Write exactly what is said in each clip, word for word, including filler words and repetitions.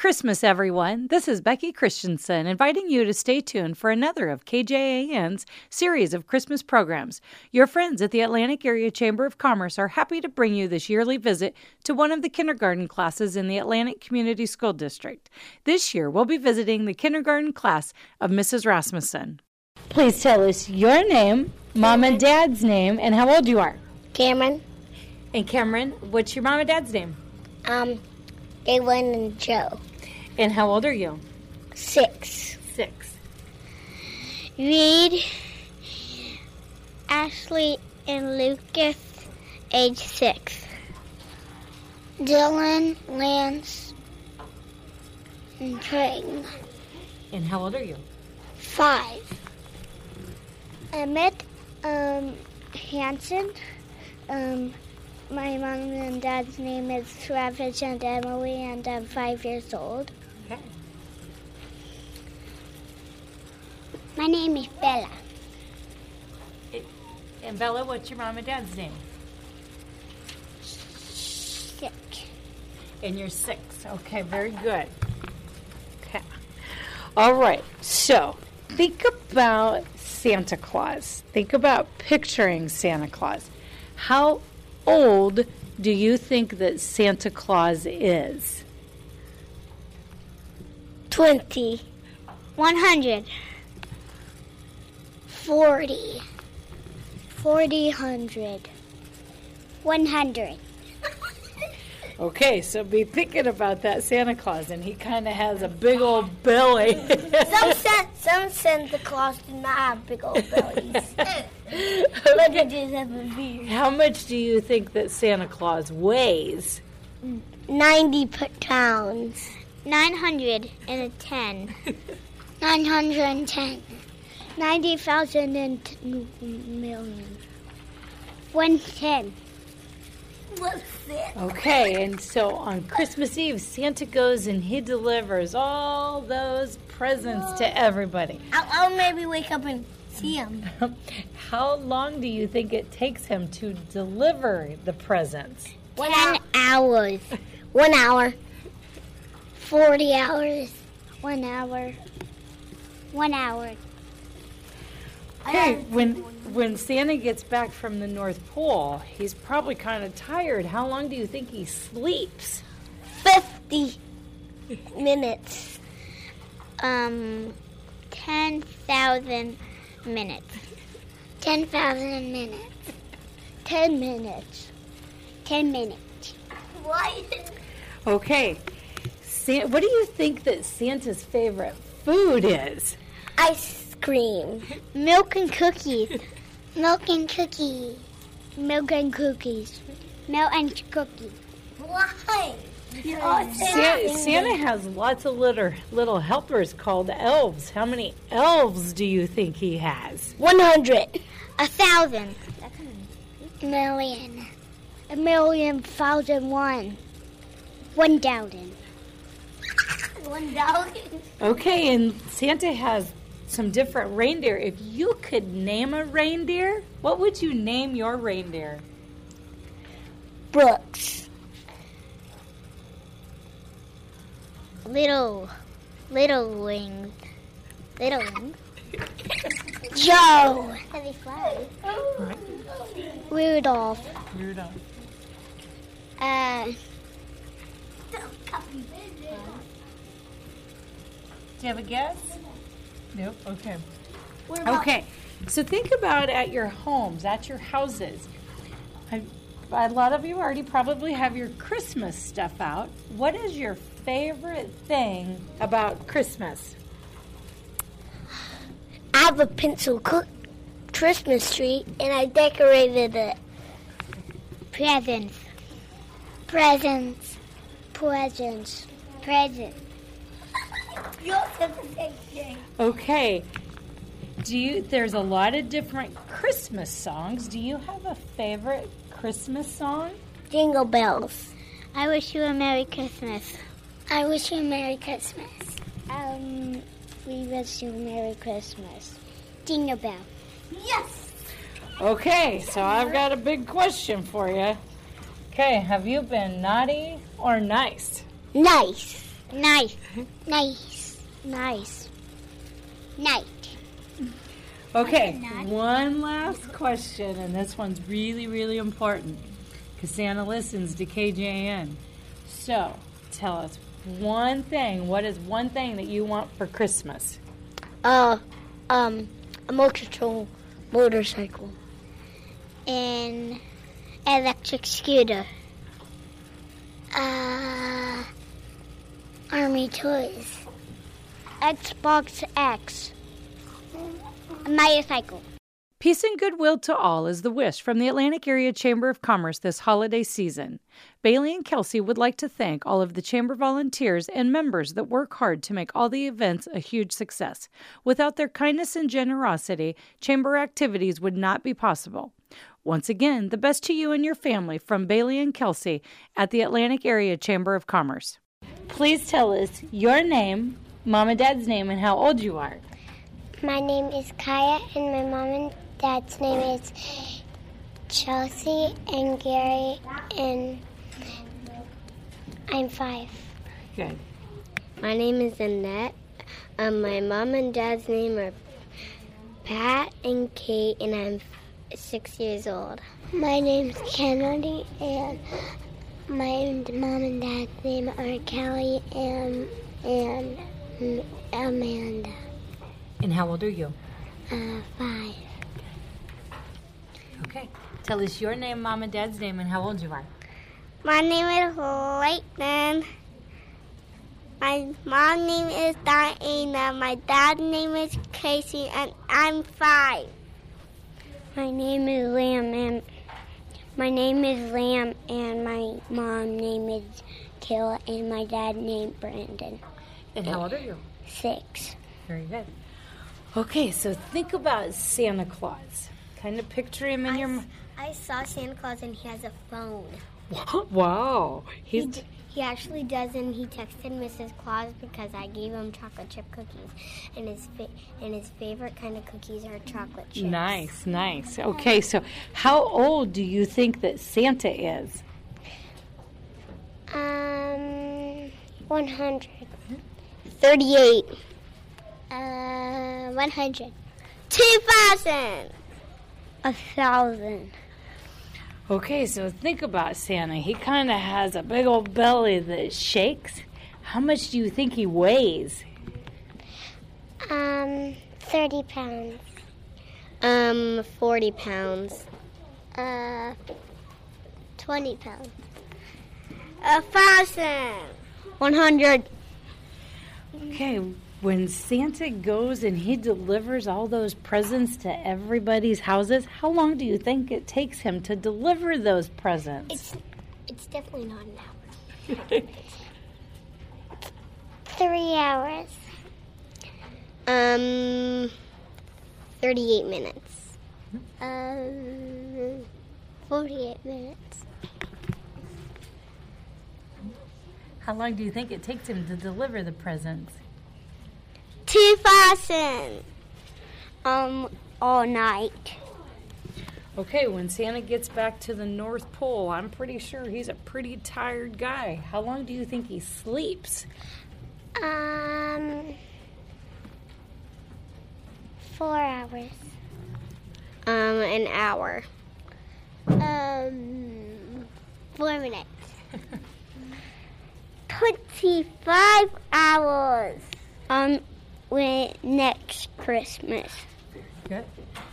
Christmas, everyone. This is Becky Christensen inviting you to stay tuned for another of K J A N's series of Christmas programs. Your friends at the Atlantic Area Chamber of Commerce are happy to bring you this yearly visit to one of the kindergarten classes in the Atlantic Community School District. This year, we'll be visiting the kindergarten class of Missus Rasmussen. Please tell us your name, Mom and Dad's name, and how old you are. Cameron. And Cameron, what's your mom and dad's name? Um, Galen and Joe. And how old are you? Six. Six. Reed, Ashley, and Lucas, age six. Dylan, Lance, and Trey. And how old are you? Five. Emmett, um, Hanson. Um, my mom and dad's name is Travis and Emily, and I'm five years old. Okay. My name is Bella. It, and Bella, what's your mom and dad's name? Six. And you're six. Okay, very good. Okay. All right. So think about Santa Claus. Think about picturing Santa Claus. How old do you think that Santa Claus is? Twenty. One hundred. Forty. Forty hundred. One hundred. Okay, so be thinking about that Santa Claus, and he kind of has a big old belly. some, San- some Santa Claus do not have big old bellies. But they just have a beard. How much do you think that Santa Claus weighs? Ninety pounds. Nine hundred and ten. Nine hundred and ten. Ninety thousand and t- million. One ten. What's it? Okay, and so on Christmas Eve, Santa goes and he delivers all those presents Whoa. to everybody. I'll, I'll maybe wake up and see him. How long do you think it takes him to deliver the presents? One Ten hour. hours. One hour. Forty hours. One hour. One hour. Okay, when when Santa gets back from the North Pole, he's probably kind of tired. How long do you think he sleeps? Fifty minutes. Um, ten thousand minutes. Ten thousand minutes. Ten minutes. Ten minutes. What? Okay, Sa- what do you think that Santa's favorite food is? Ice cream. Milk and cookies. Milk and cookies. Milk and cookies. Milk and cookies. Why? Sa- Santa has lots of little, little helpers called elves. How many elves do you think he has? One hundred. A thousand. A million. A million thousand one. One thousand. One thousand. Okay, and Santa has some different reindeer. If you could name a reindeer, what would you name your reindeer? Brooks. Little, little wings. Little wings. Joe. Heavy flag. Rudolph. Rudolph. Uh. Do you have a guess? Nope. Okay. Okay. So think about at your homes, at your houses. I, a lot of you already probably have your Christmas stuff out. What is your favorite thing about Christmas? I have a pencil cook Christmas tree, and I decorated it. Presents. Presents. Presents. Presents. You all said the same thing. Okay. Do you? There's a lot of different Christmas songs. Do you have a favorite Christmas song? Jingle bells. I wish you a Merry Christmas. I wish you a Merry Christmas. Um, we wish you a Merry Christmas. Jingle bell. Yes. Okay, so I've got a big question for you. Okay, have you been naughty or nice? Nice. Nice. Nice. Nice. Night. Okay, one last question, and this one's really, really important because Santa listens to K J A N. So, tell us one thing. What is one thing that you want for Christmas? Uh, um, a motor motorcycle. An electric scooter. Uh, Army toys. Xbox X. A motorcycle. Peace and goodwill to all is the wish from the Atlantic Area Chamber of Commerce this holiday season. Bailey and Kelsey would like to thank all of the Chamber volunteers and members that work hard to make all the events a huge success. Without their kindness and generosity, Chamber activities would not be possible. Once again, the best to you and your family from Bailey and Kelsey at the Atlantic Area Chamber of Commerce. Please tell us your name, Mom and Dad's name, and how old you are. My name is Kaya, and my mom and dad's name is Chelsea and Gary, and I'm five. Good. My name is Annette. Um, my mom and dad's name are Pat and Kate, and I'm six years old. My name's Kennedy, and my mom and dad's name are Kelly and, and Amanda. And how old are you? Uh, five. Okay. Tell us your name, Mom and Dad's name, and how old you are. My name is Leighton. My mom's name is Diana. My dad's name is Casey, and I'm five. My name is Lamb, and my name is Lamb, and my mom's name is Kayla, and my dad's name Brandon. And how old are you? Six. Very good. Okay, so think about Santa Claus. Kind of picture him in I, your... s- I saw Santa Claus, and he has a phone. Wow. He's... He, d- he actually does, and he texted Missus Claus because I gave him chocolate chip cookies, and his fa- and his favorite kind of cookies are chocolate chips. Nice, nice. Okay, so how old do you think that Santa is? Um, one hundred. Thirty-eight. Uh, one hundred. Two thousand. A thousand. Okay, so think about Santa. He kind of has a big old belly that shakes. How much do you think he weighs? Um, thirty pounds. Um, forty pounds. Uh, twenty pounds. A thousand. One hundred. Okay, when Santa goes and he delivers all those presents to everybody's houses, how long do you think it takes him to deliver those presents? It's, it's definitely not an hour. Three hours. Um, thirty-eight minutes. Um, forty-eight minutes. How long do you think it takes him to deliver the presents? Two thousand. Um, all night. Okay, when Santa gets back to the North Pole, I'm pretty sure he's a pretty tired guy. How long do you think he sleeps? Um, four hours. Um, an hour. Um, four minutes. Twenty-five hours. Um, when next Christmas. Good.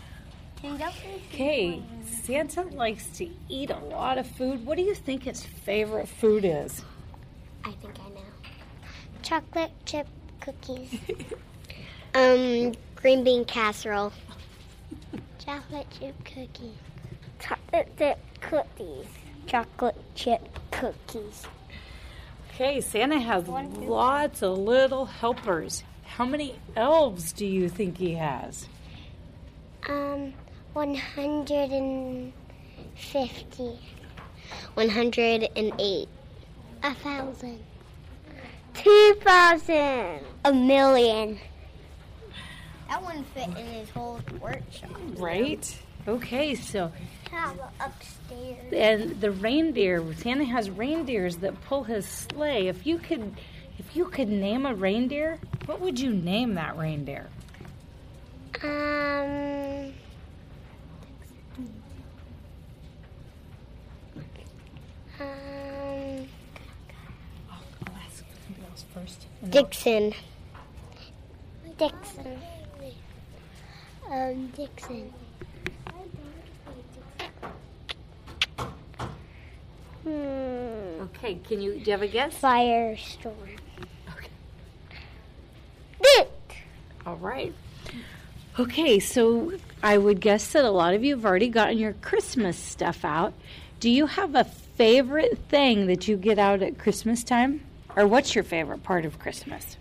Okay, Santa likes to eat a lot of food. What do you think his favorite food is? I think I know. Chocolate chip cookies. um, green bean casserole. Chocolate chip cookies. Chocolate chip cookies. Chocolate chip cookies. Okay, Santa has lots of little helpers. How many elves do you think he has? Um, one hundred and fifty. One hundred and eight. A thousand. Two thousand. A million. That wouldn't fit in his whole workshop. Right? Okay, so... How about upstairs? And the reindeer, Santa has reindeers that pull his sleigh. If you could If you could name a reindeer, what would you name that reindeer? Um, um, I'll ask somebody else first. Dixon. Dixon. Um, Dixon. Hmm. Okay, can you, do you have a guess? Firestorm. Okay. Dick. All right. Okay, so I would guess that a lot of you have already gotten your Christmas stuff out. Do you have a favorite thing that you get out at Christmas time? Or what's your favorite part of Christmas?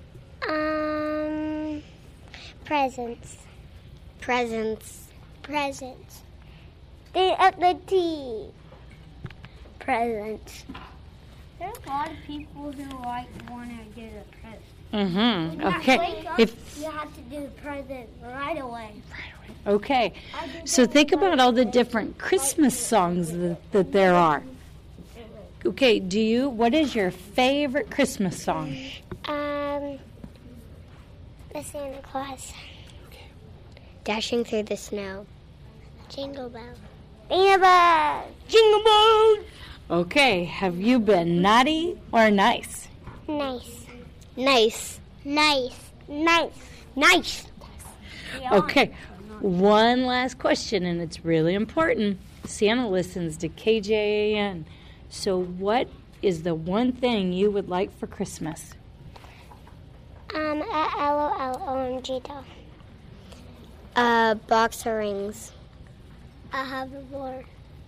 Um, presents. Presents. Presents. They up the tea. Presents. There are a lot of people who like want to do the presents. Mm-hmm. When you Okay. wake up, If you have to do the present right away. okay. So think about all the different Christmas songs that, that there are. Okay, do you what is your favorite Christmas song? Um, the Santa Claus. Dashing through the snow. Jingle bell. Jingle bell. Jingle bell. Okay, have you been naughty or nice? Nice. Nice. Nice. Nice. Nice. Okay, one last question, and it's really important. Santa listens to K J A N. So what is the one thing you would like for Christmas? Um, a L O L O M G doll. Uh, boxer rings. A hoverboard.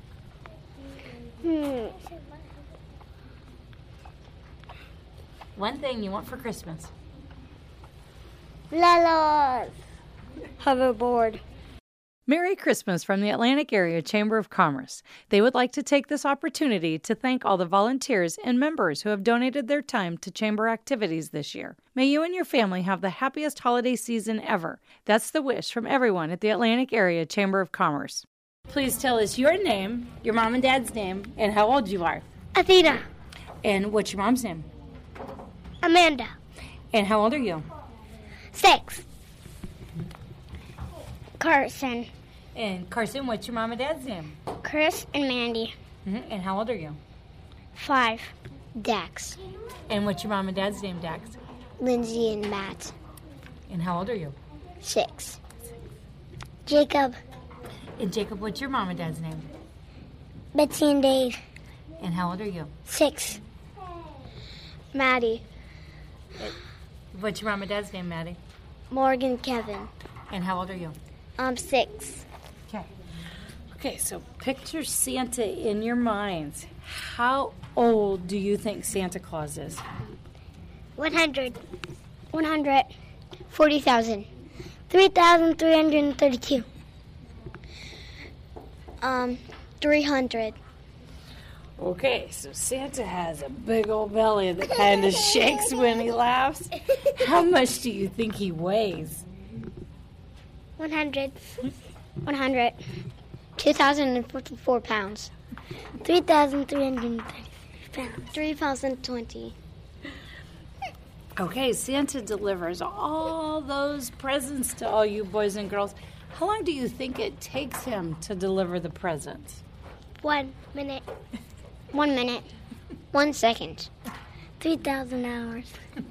Hmm. One thing you want for Christmas. Lelos. Hoverboard. Merry Christmas from the Atlantic Area Chamber of Commerce. They would like to take this opportunity to thank all the volunteers and members who have donated their time to chamber activities this year. May you and your family have the happiest holiday season ever. That's the wish from everyone at the Atlantic Area Chamber of Commerce. Please tell us your name, your mom and dad's name, and how old you are. Athena. And what's your mom's name? Amanda. And how old are you? Six. Carson. And Carson, what's your mom and dad's name? Chris and Mandy. Mm-hmm. And how old are you? Five. Dax. And what's your mom and dad's name, Dax? Lindsay and Matt. And how old are you? Six. Jacob. And Jacob, what's your mom and dad's name? Betsy and Dave. And how old are you? Six. Maddie. What's your mom and dad's name, Maddie? Morgan Kevin. And how old are you? I'm six. Okay. Okay, so picture Santa in your minds. How old do you think Santa Claus is? One hundred. One hundred. Forty thousand. Three thousand three hundred and thirty-two. Um, three hundred. Okay, so Santa has a big old belly that kind of shakes when he laughs. How much do you think he weighs? One hundred. One hundred. Two thousand and fifty-four pounds. Three thousand three hundred and thirty pounds. Three thousand twenty. Okay, Santa delivers all those presents to all you boys and girls. How long do you think it takes him to deliver the presents? One minute. One minute. One second. Three thousand hours.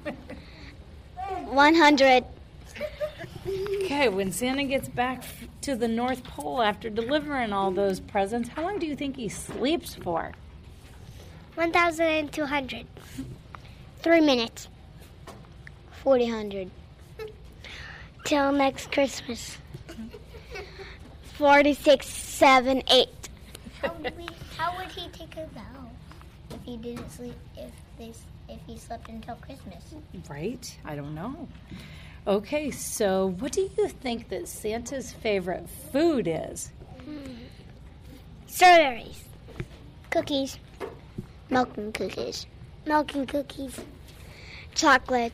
One hundred. Okay, when Santa gets back f- to the North Pole after delivering all those presents, how long do you think he sleeps for? One thousand and two hundred. Three minutes. Forty hundred. Till next Christmas. Forty-six, seven, eight. How would, we, how would he take a vow if he didn't sleep? If they, if he slept until Christmas? Right? I don't know. Okay, so what do you think that Santa's favorite food is? Hmm. Strawberries. Cookies. Milk and cookies. Milk and cookies. Chocolate.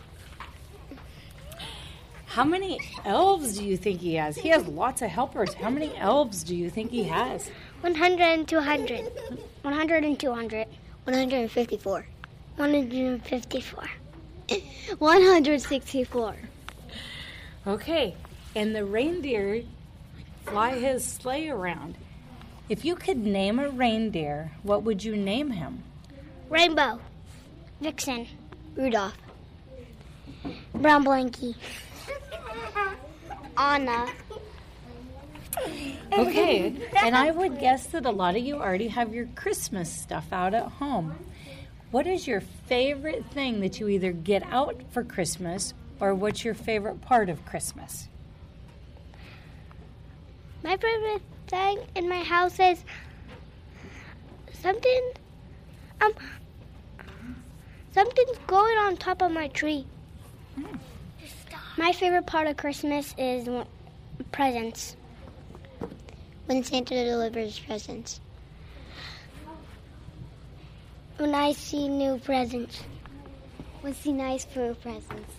How many elves do you think he has? He has lots of helpers. How many elves do you think he has? One hundred and two hundred. One hundred and two hundred. One hundred and fifty-four. One hundred and fifty-four. one hundred sixty-four. Okay, and the reindeer fly his sleigh around. If you could name a reindeer, what would you name him? Rainbow. Vixen. Rudolph. Brown Blanky. Anna. Okay, and I would guess that a lot of you already have your Christmas stuff out at home. What is your favorite thing that you either get out for Christmas, or what's your favorite part of Christmas? My favorite thing in my house is something, um, something's going on top of my tree. Mm. My favorite part of Christmas is presents. When Santa delivers presents. When I see new presents. When I see nice fur presents.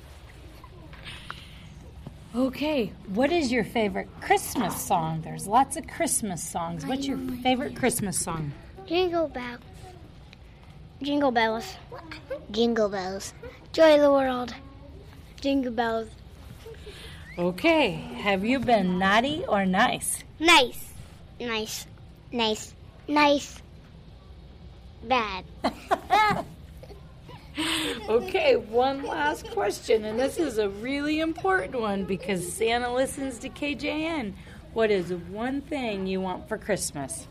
Okay, what is your favorite Christmas song? There's lots of Christmas songs. What's your favorite Christmas song? Jingle Bell. Jingle bells. Jingle bells. Joy of the world. Jingle bells. Okay, have you been naughty or nice? Nice. Nice. Nice. Nice. Bad. Okay, one last question, and this is a really important one because Santa listens to K J N. What is one thing you want for Christmas?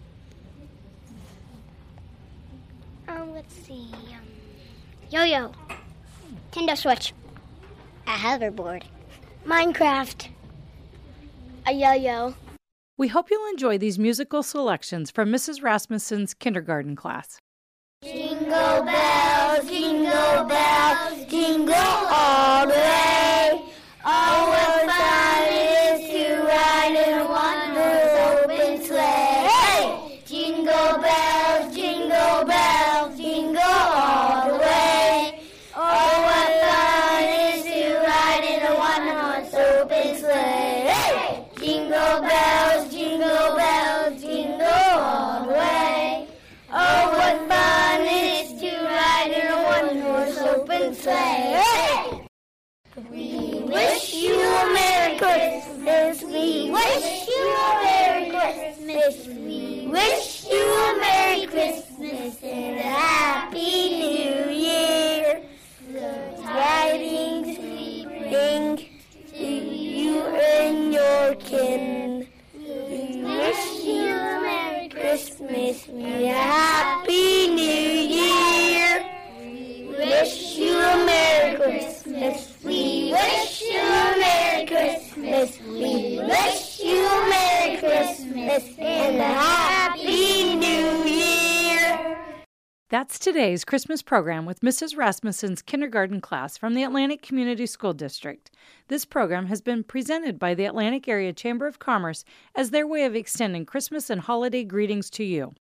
Um, let's see. Um, yo-yo. Nintendo Switch. A hoverboard. Minecraft. A yo-yo. We hope you'll enjoy these musical selections from Missus Rasmussen's kindergarten class. Jingle bells, jingle bells, jingle all the way. Oh, what fun it is to ride in a one-horse open sleigh. Hey! Jingle bells, jingle bells, jingle all the way. Oh, what fun it is to ride in a one-horse open sleigh. Hey! Jingle bells, jingle bells, jingle all the way. Oh, what fun it is to ride in a one-horse open sleigh. Hey! We wish you a Merry Christmas. We wish you a Merry Christmas. We wish you a Merry Christmas and a Happy New Year. The tidings we bring to you and your kin. We wish you a Merry Christmas and a Happy New Year. We wish you a Merry Christmas. We wish you a Merry Christmas. We wish you a Merry Christmas and a Happy New Year. That's today's Christmas program with Missus Rasmussen's kindergarten class from the Atlantic Community School District. This program has been presented by the Atlantic Area Chamber of Commerce as their way of extending Christmas and holiday greetings to you.